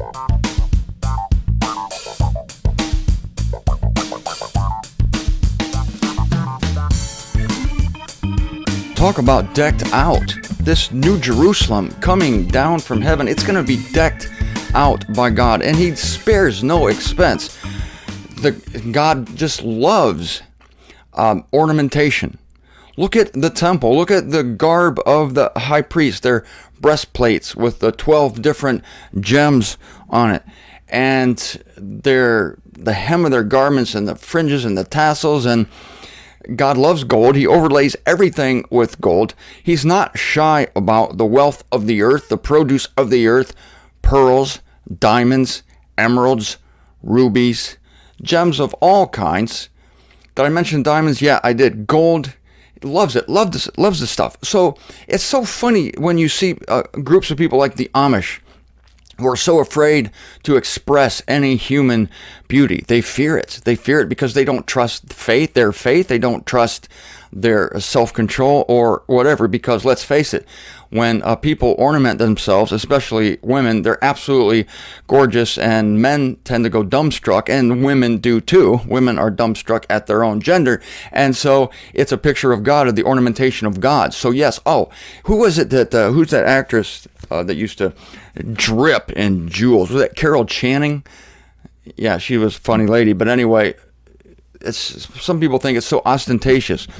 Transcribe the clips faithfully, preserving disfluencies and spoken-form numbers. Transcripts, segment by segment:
Talk about decked out. This New Jerusalem coming down from heaven, it's going to be decked out by God, and he spares no expense. The God just loves um, ornamentation. Look at the temple. Look at the garb of the high priest, their breastplates with the twelve different gems on it, and their the hem of their garments and the fringes and the tassels. And God loves gold. He overlays everything with gold. He's not shy about the wealth of the earth, the produce of the earth, pearls, diamonds, emeralds, rubies, gems of all kinds. Did I mention diamonds? Yeah, I did. Gold. He loves it. Loves this, loves this stuff. So it's so funny when you see uh, groups of people like the Amish who are so afraid to express any human beauty. They fear it. They fear it because they don't trust faith, their faith. They don't trust their self-control or whatever, because let's face it, when uh, people ornament themselves, especially women, they're absolutely gorgeous, and men tend to go dumbstruck, and women do too. Women are dumbstruck at their own gender, and so it's a picture of God, of the ornamentation of God. So yes, oh, who was it that, uh, who's that actress uh, that used to drip in jewels? Was that Carol Channing? Yeah, she was a funny lady, but anyway, it's, some people think it's so ostentatious.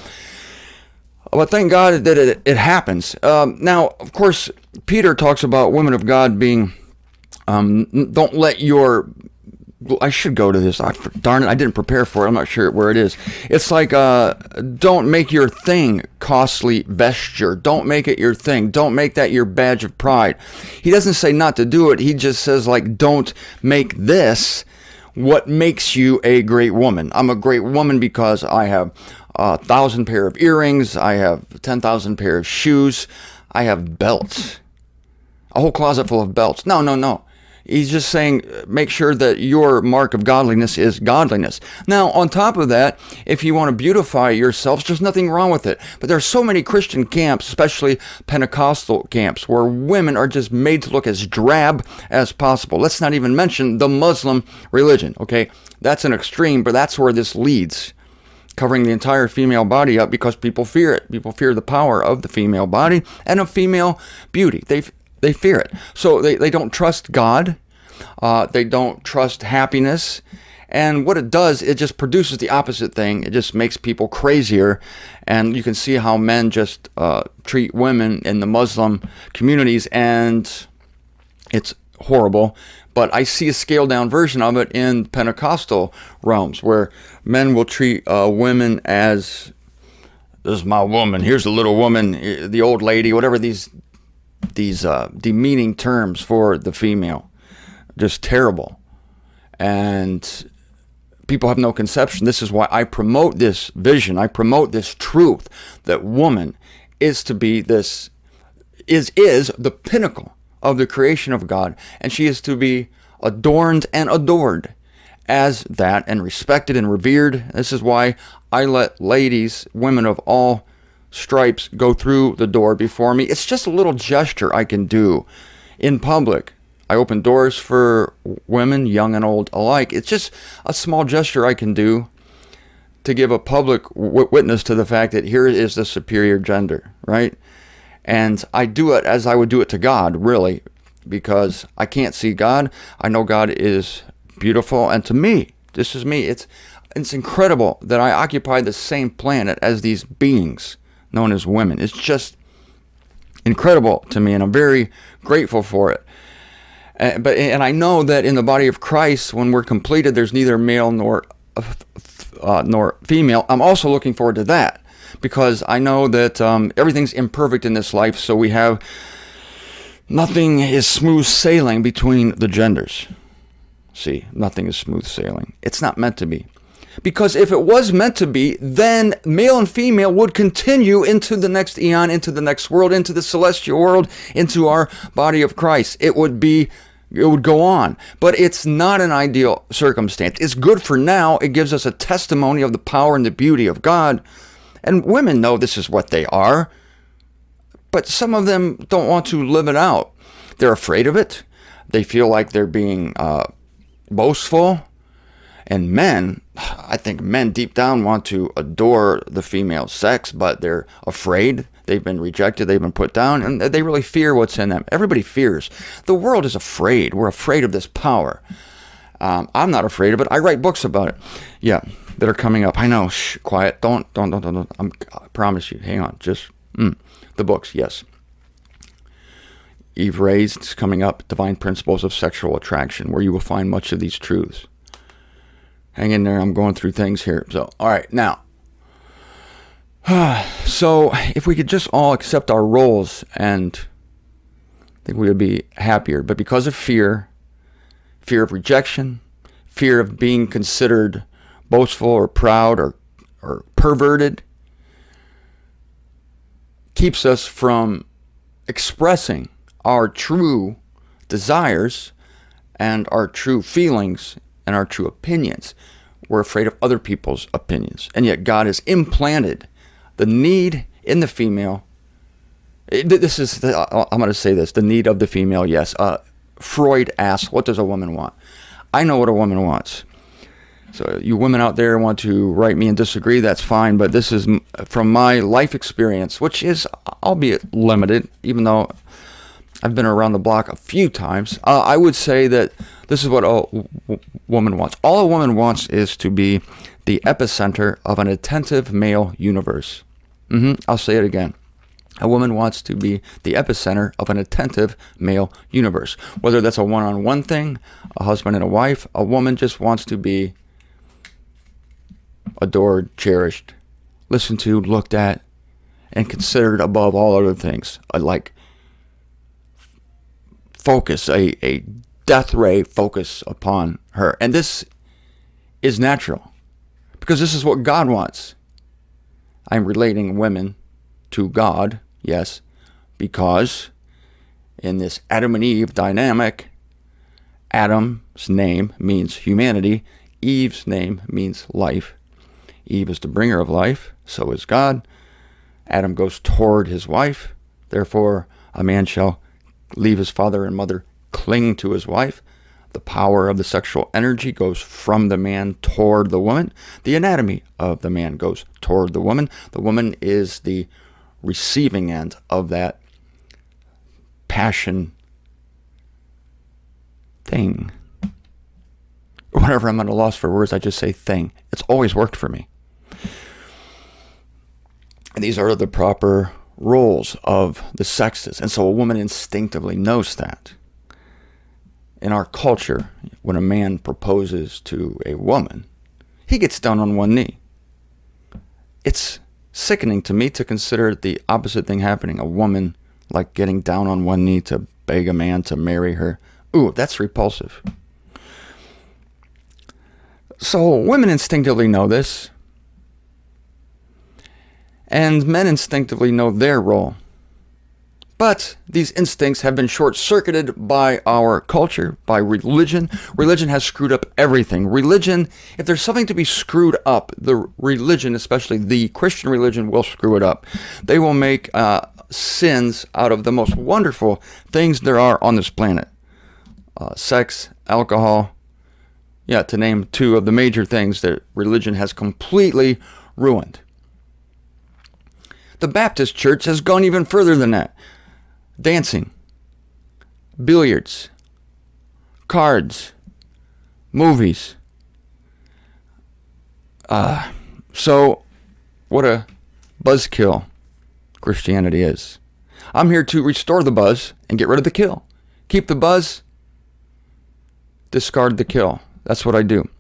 But thank God that it, it happens. Um, now, of course, Peter talks about women of God being, um, don't let your, I should go to this. I, darn it, I didn't prepare for it. I'm not sure where it is. It's like, uh, don't make your thing costly vesture. Don't make it your thing. Don't make that your badge of pride. He doesn't say not to do it. He just says, like, don't make this what makes you a great woman. I'm a great woman because I have a thousand pair of earrings, I have ten thousand pair of shoes, I have belts, a whole closet full of belts. No, no, no. He's just saying, make sure that your mark of godliness is godliness. Now, on top of that, if you want to beautify yourselves, there's nothing wrong with it. But there are so many Christian camps, especially Pentecostal camps, where women are just made to look as drab as possible. Let's not even mention the Muslim religion, okay? That's an extreme, but that's where this leads. Covering the entire female body up because people fear it. People fear the power of the female body and of female beauty. They they fear it. So they, they don't trust God. Uh, they don't trust happiness. And what it does, it just produces the opposite thing. It just makes people crazier. And you can see how men just uh, treat women in the Muslim communities, and it's horrible. But I see a scaled down version of it in Pentecostal realms, where men will treat uh, women as, this is my woman, here's the little woman, the old lady, whatever these these uh, demeaning terms for the female. Just terrible. And people have no conception. This is why I promote this vision. I promote this truth that woman is to be this, is is the pinnacle of the creation of God, and she is to be adorned and adored as that, and respected and revered. This is why I let ladies, women of all stripes, go through the door before me. It's just a little gesture I can do in public. I open doors for women, young and old alike. It's just a small gesture I can do to give a public w- witness to the fact that here is the superior gender, right? And I do it as I would do it to God, really, because I can't see God. I know God is beautiful, and to me, this is me. It's it's incredible that I occupy the same planet as these beings known as women. It's just incredible to me, and I'm very grateful for it. And, but and I know that in the body of Christ, when we're completed, there's neither male nor uh, nor female. I'm also looking forward to that, because I know that um, everything's imperfect in this life, so we have, nothing is smooth sailing between the genders. See, nothing is smooth sailing. It's not meant to be. Because if it was meant to be, then male and female would continue into the next eon, into the next world, into the celestial world, into our body of Christ. It would be, it would go on. But it's not an ideal circumstance. It's good for now. It gives us a testimony of the power and the beauty of God. And women know this is what they are. But some of them don't want to live it out. They're afraid of it. They feel like they're being uh, boastful. And men, I think men deep down want to adore the female sex, but they're afraid. They've been rejected. They've been put down, and they really fear what's in them. Everybody fears. The world is afraid. We're afraid of this power. Um, I'm not afraid of it. I write books about it. Yeah, that are coming up. I know. Shh, quiet. Don't, don't, don't, don't. don't. I'm, I promise you. Hang on. Just mm, the books. Yes. Eve Raised is coming up. Divine Principles of Sexual Attraction, where you will find much of these truths. Hang in there. I'm going through things here. So, all right, now. So, if we could just all accept our roles, and I think we would be happier. But because of fear, fear of rejection, fear of being considered boastful or proud or, or perverted, keeps us from expressing our true desires and our true feelings and our true opinions. We're afraid of other people's opinions. And yet God has implanted the need in the female. This is, the, I'm going to say this, the need of the female, yes. Uh, Freud asked, what does a woman want? I know what a woman wants. So you women out there want to write me and disagree, that's fine. But this is from my life experience, which is, albeit limited, even though I've been around the block a few times. Uh, I would say that this is what a w- woman wants. All a woman wants is to be the epicenter of an attentive male universe. Mm-hmm. I'll say it again. A woman wants to be the epicenter of an attentive male universe. Whether that's a one-on-one thing, a husband and a wife, a woman just wants to be adored, cherished, listened to, looked at, and considered above all other things. Like focus, a, a death ray focus upon her. And this is natural because this is what God wants. I'm relating women to God, yes, because in this Adam and Eve dynamic, Adam's name means humanity, Eve's name means life. Eve is the bringer of life, so is God. Adam goes toward his wife, therefore a man shall leave his father and mother, cling to his wife. The power of the sexual energy goes from the man toward the woman. The anatomy of the man goes toward the woman. The woman is the receiving end of that passion thing. Whenever I'm at a loss for words, I just say thing. It's always worked for me. And these are the proper roles of the sexes. And so a woman instinctively knows that. In our culture, when a man proposes to a woman, he gets down on one knee. It's sickening to me to consider the opposite thing happening. A woman like getting down on one knee to beg a man to marry her. Ooh, that's repulsive. So women instinctively know this. And men instinctively know their role. But these instincts have been short-circuited by our culture, by religion. Religion has screwed up everything. Religion, if there's something to be screwed up, the religion, especially the Christian religion, will screw it up. They will make uh, sins out of the most wonderful things there are on this planet. Uh, sex, alcohol, yeah, to name two of the major things that religion has completely ruined. The Baptist Church has gone even further than that. Dancing, billiards, cards, movies. Uh, so, what a buzzkill Christianity is. I'm here to restore the buzz and get rid of the kill. Keep the buzz, discard the kill. That's what I do.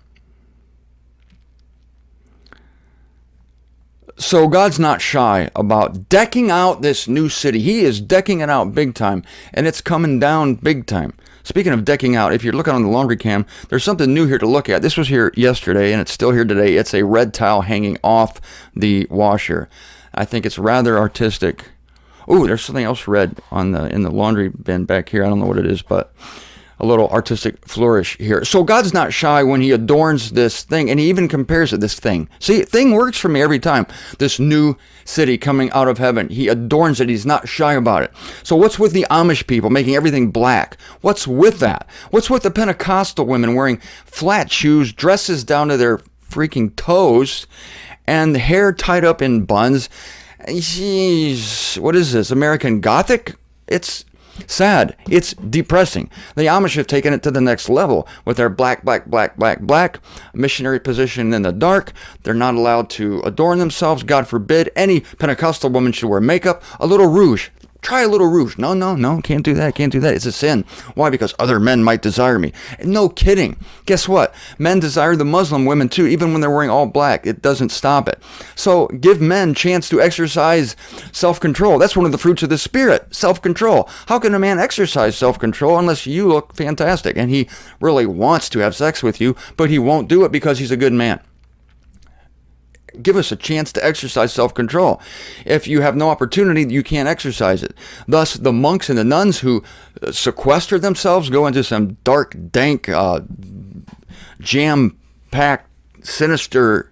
So God's not shy about decking out this new city. He is decking it out big time, and it's coming down big time. Speaking of decking out, if you're looking on the laundry cam, there's something new here to look at. This was here yesterday, and it's still here today. It's a red towel hanging off the washer. I think it's rather artistic. Oh, there's something else red on the in the laundry bin back here. I don't know what it is, but a little artistic flourish here. So God's not shy when he adorns this thing, and he even compares it, this thing. See, thing works for me every time. This new city coming out of heaven, he adorns it. He's not shy about it. So what's with the Amish people making everything black? What's with that? What's with the Pentecostal women wearing flat shoes, dresses down to their freaking toes, and hair tied up in buns? Jeez, what is this, American Gothic? It's sad. It's depressing. The Amish have taken it to the next level with their black, black, black, black, black missionary position in the dark. They're not allowed to adorn themselves. God forbid any Pentecostal woman should wear makeup. A little rouge. Try a little rouge. No, no, no, can't do that, can't do that. It's a sin. Why? Because other men might desire me. No kidding. Guess what? Men desire the Muslim women too, even when they're wearing all black. It doesn't stop it. So give men chance to exercise self-control. That's one of the fruits of the Spirit, self-control. How can a man exercise self-control unless you look fantastic and he really wants to have sex with you, but he won't do it because he's a good man? Give us a chance to exercise self-control. If you have no opportunity, you can't exercise it. Thus, the monks and the nuns who sequester themselves go into some dark, dank, uh, jam-packed, sinister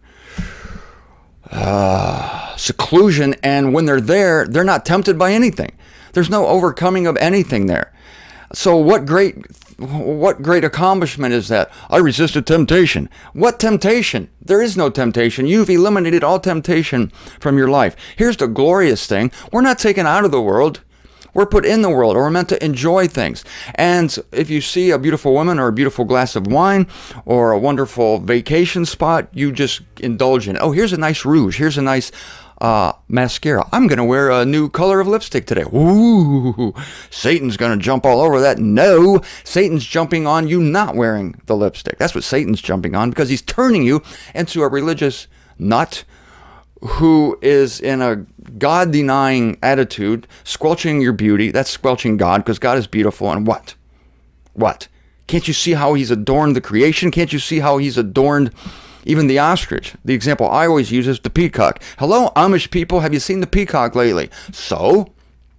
uh, seclusion, and when they're there, they're not tempted by anything. There's no overcoming of anything there. So what great What great accomplishment is that? I resisted temptation. What temptation? There is no temptation. You've eliminated all temptation from your life. Here's the glorious thing. We're not taken out of the world. We're put in the world, or we're meant to enjoy things. And if you see a beautiful woman or a beautiful glass of wine or a wonderful vacation spot, you just indulge in it. Oh, here's a nice rouge. Here's a nice Uh, mascara. I'm going to wear a new color of lipstick today. Ooh, Satan's going to jump all over that. No, Satan's jumping on you not wearing the lipstick. That's what Satan's jumping on, because he's turning you into a religious nut who is in a God-denying attitude, squelching your beauty. That's squelching God, because God is beautiful. And what? What? Can't you see how he's adorned the creation? Can't you see how he's adorned even the ostrich? The example I always use is the peacock. Hello, Amish people, have you seen the peacock lately? So,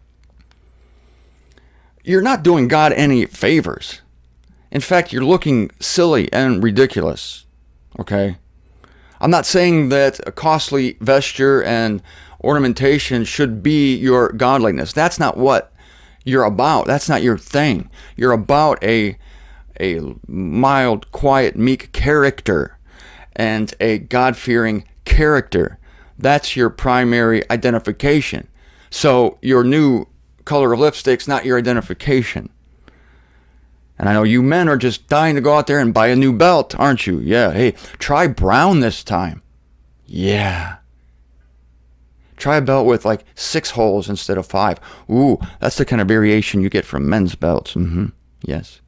you're not doing God any favors. In fact, you're looking silly and ridiculous. Okay? I'm not saying that a costly vesture and ornamentation should be your godliness. That's not what you're about. That's not your thing. You're about a, a mild, quiet, meek character and a God-fearing character. That's your primary identification. So your new color of lipstick's not your identification. And I know you men are just dying to go out there and buy a new belt, aren't you? Yeah, hey, try brown this time. Yeah. Try a belt with like six holes instead of five. Ooh, that's the kind of variation you get from men's belts. Mm-hmm. Yes.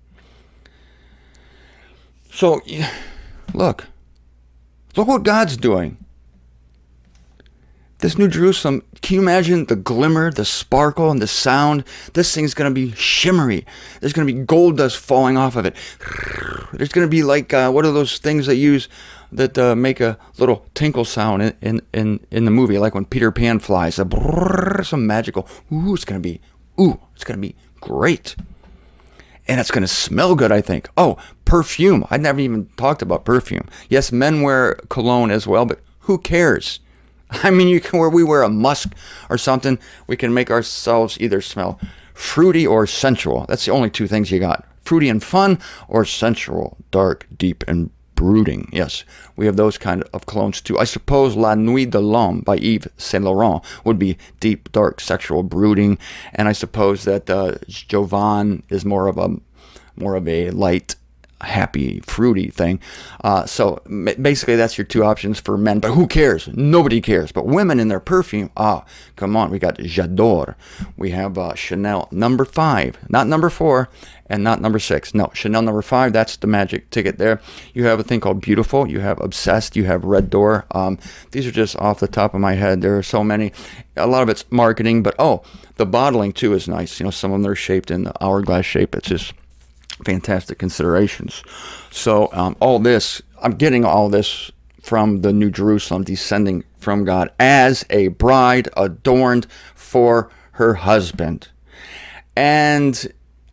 So, look. Look what God's doing. This New Jerusalem, can you imagine the glimmer, the sparkle, and the sound? This thing's going to be shimmery. There's going to be gold dust falling off of it. There's going to be like, uh, what are those things they use that uh, make a little tinkle sound in, in, in, in the movie, like when Peter Pan flies. A brrr, some magical, ooh, it's going to be, ooh, it's going to be great. And it's going to smell good, I think. Oh, perfume. I never even talked about perfume. Yes, men wear cologne as well, but who cares? I mean, you can wear, we wear a musk or something. We can make ourselves either smell fruity or sensual. That's the only two things you got. Fruity and fun, or sensual, dark, deep, and brooding. Yes, we have those kind of colognes too. I suppose La Nuit de l'Homme by Yves Saint Laurent would be deep, dark, sexual, brooding. And I suppose that uh, Jovan is more of a more of a light, happy, fruity thing. Uh, so basically that's your two options for men. But who cares? Nobody cares. But women in their perfume, ah, come on. We got J'adore. We have uh, Chanel number five, not number four, and not number six. No, Chanel number five, that's the magic ticket there. You have a thing called Beautiful. You have Obsessed. You have Red Door. Um, these are just off the top of my head. There are so many. A lot of it's marketing, but oh, the bottling too is nice. You know, some of them are shaped in the hourglass shape. It's just fantastic considerations. So um, all this, I'm getting all this from the New Jerusalem descending from God as a bride adorned for her husband. And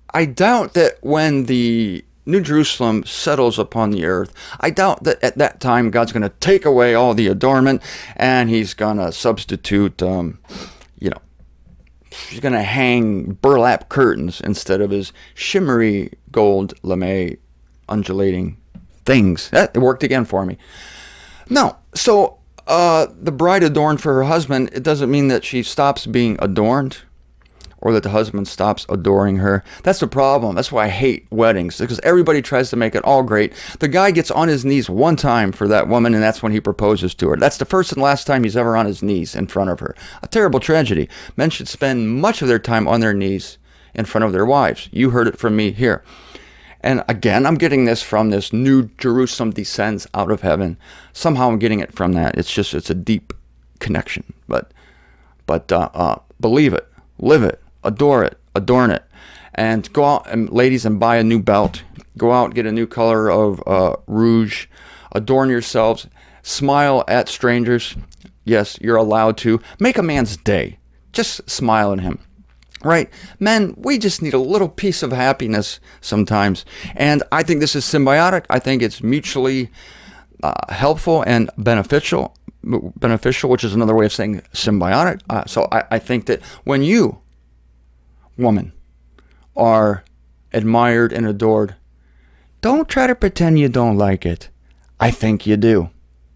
I doubt that when the New Jerusalem settles upon the earth, I doubt that at that time God's going to take away all the adornment and he's going to substitute, um, you know, he's going to hang burlap curtains instead of his shimmery gold lame undulating things. That it worked again for me. No, so uh, the bride adorned for her husband, it doesn't mean that she stops being adorned or that the husband stops adoring her. That's the problem. That's why I hate weddings, because everybody tries to make it all great. The guy gets on his knees one time for that woman, and that's when he proposes to her. That's the first and last time he's ever on his knees in front of her. A terrible tragedy. Men should spend much of their time on their knees in front of their wives. You heard it from me here. And again, I'm getting this from this New Jerusalem descends out of heaven. Somehow I'm getting it from that. It's just, it's a deep connection. But, but uh, uh, believe it, live it. Adore it, adorn it, and go out, and ladies, and buy a new belt. Go out, get a new color of uh, rouge. Adorn yourselves. Smile at strangers. Yes, you're allowed to. Make a man's day. Just smile at him. Right? Men, we just need a little piece of happiness sometimes. And I think this is symbiotic. I think it's mutually uh, helpful and beneficial, beneficial, which is another way of saying symbiotic. Uh, so I, I think that when you, woman, are admired and adored, don't try to pretend you don't like it. I think you do.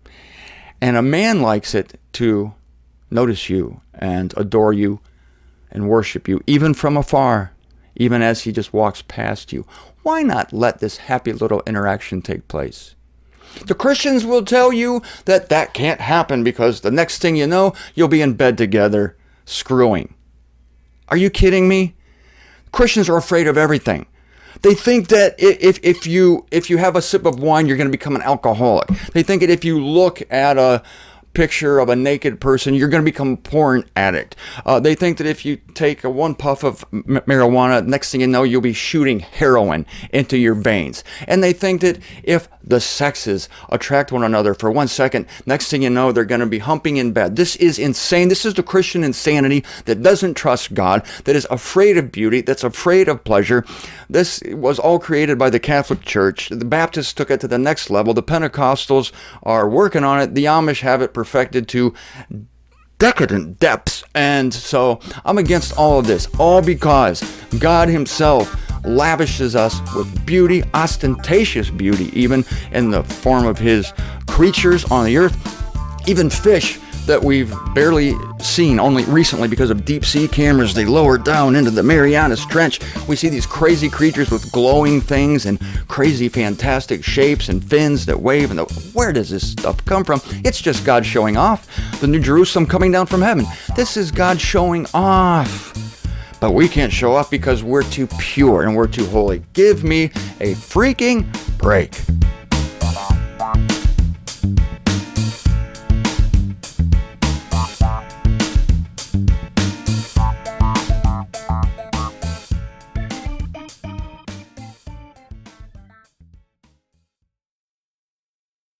And a man likes it to notice you and adore you and worship you, even from afar, even as he just walks past you. Why not let this happy little interaction take place? The Christians will tell you that that can't happen because the next thing you know, you'll be in bed together screwing. Are you kidding me? Christians are afraid of everything. They think that if if you if you have a sip of wine, you're going to become an alcoholic. They think that if you look at a picture of a naked person, you're going to become a porn addict. Uh, they think that if you take a one puff of m- marijuana, next thing you know, you'll be shooting heroin into your veins. And they think that if the sexes attract one another for one second, next thing you know, they're going to be humping in bed. This is insane. This is the Christian insanity that doesn't trust God, that is afraid of beauty, that's afraid of pleasure. This was all created by the Catholic Church. The Baptists took it to the next level. The Pentecostals are working on it. The Amish have it perfected to decadent depths. And so I'm against all of this, all because God himself lavishes us with beauty, ostentatious beauty, even in the form of his creatures on the earth, even fish that we've barely seen only recently because of deep sea cameras. They lower down into the Marianas Trench. We see these crazy creatures with glowing things and crazy fantastic shapes and fins that wave. And the, where does this stuff come from? It's just God showing off. The New Jerusalem coming down from heaven. This is God showing off. But we can't show off because we're too pure and we're too holy. Give me a freaking break.